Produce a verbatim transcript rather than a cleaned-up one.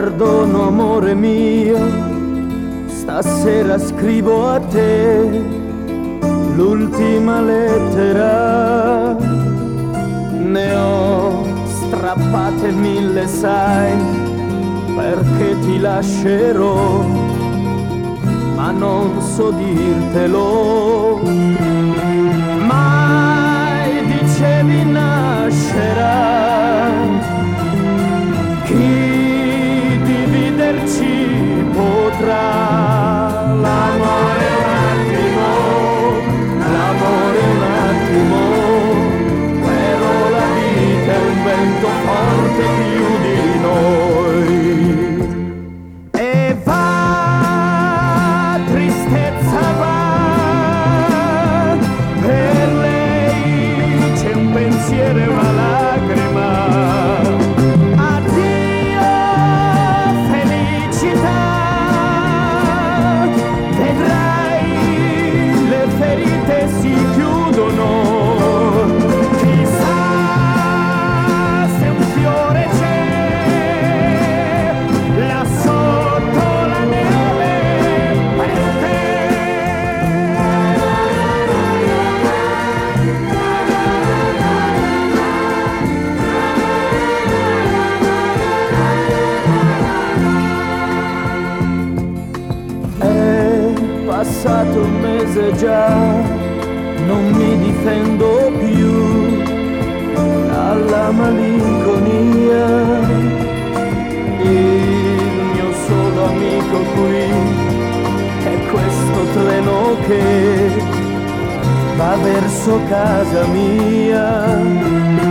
perdono amore mio, stasera scrivo a te l'ultima lettera. Ne ho strappate mille, sai, perché ti lascerò, ma non so dirtelo. Mai dicevi nascerà chi dividerci potrà. L'amore è un attimo, l'amore è un attimo, però la vita è un vento forte più di noi. E va, tristezza va, per lei c'è un pensiero e una lacrima. Passato un mese già, non mi difendo più dalla malinconia. Il mio solo amico qui è questo treno che va verso casa mia.